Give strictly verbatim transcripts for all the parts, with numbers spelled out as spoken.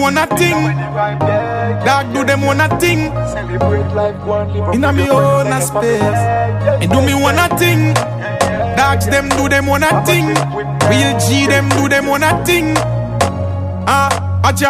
wanna thing. Dog do them wanna thing. Inna me own a space. And do me wanna thing. Dogs them do them wanna thing. Real G them do them wanna thing. Ah, acha.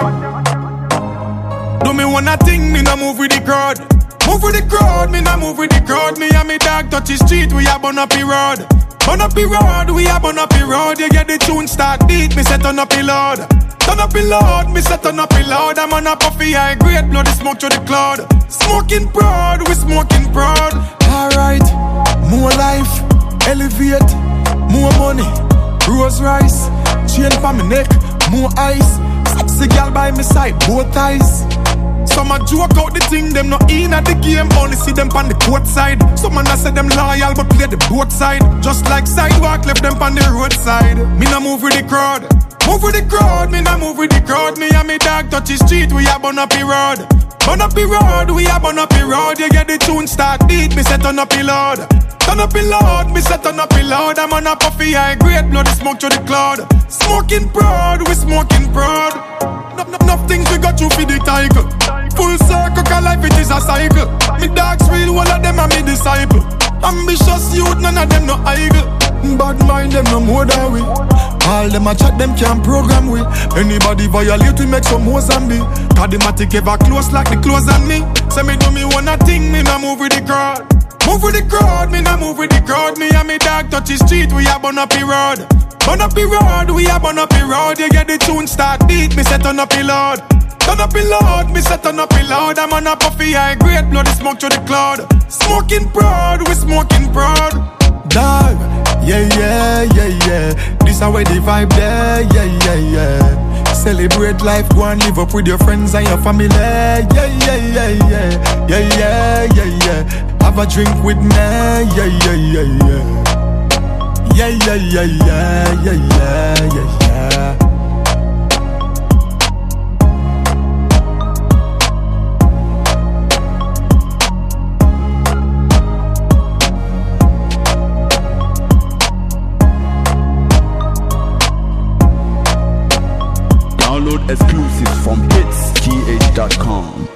Do me wanna thing, me nah move with the crowd. Move with the crowd, me nah move with the crowd. Me and me dog touch the street, we a burn up the road. Burn up the road, we a burn up the road. You get the tune start beat, me set turn up the load. Turn up the load, me set turn up the load. I'm on a puffy high grade, blow the smoke through the cloud. Smoking proud, we smoking proud. Alright, more life, elevate, more money, Rolls Royce, chain for me neck, more ice. See girl by my side, both eyes. Some a joke out the thing, them not in at the game, only see them on the court side. Some man a say them loyal, but play the both side. Just like sidewalk, left them on the roadside. Me nah move with the crowd, move with the crowd. Me nah move with the crowd. Me and me dog touch the street, we a burn up the road. Burn up the road, we a burn up the road. You get the tune start beat, me set turn up the load. Turn up the load, me set turn up the load. I'm on a puffy high grade, blow the smoke through the cloud. Smoking proud, we smoking proud. Enough things we got through for the tiger. Full circle, cause life it is a cycle. Me dogs real, all of them are me disciple. Ambitious youth, none of them no idle. Bad mind them no more than we. All them a chat, them can't program we. Anybody violate, we make some more zombie. Cadematic ever close like the clothes on me. Say me do me wanna thing, me nah move with the crowd. Move with the crowd, me nah move with the crowd. Me and me dog touch the street, we a burn up the road. Burn up the road, we a burn up the road. You get the tune start beat, me set turn up the load. Turn up the load, me set turn up the load. I'm on a puffy high grade, blow the smoke through the cloud. Smoking proud, we smoking proud. Dog, yeah, yeah, yeah, yeah. This a way the vibe there, yeah, yeah, yeah. Celebrate life, go and live up with your friends and your family. Yeah, yeah, yeah, yeah. Yeah, yeah, yeah, yeah. Have a drink with me, yeah, yeah, yeah, yeah. Yeah, yeah, yeah, yeah, yeah, yeah, yeah, yeah. Download exclusives from hits t h dot com.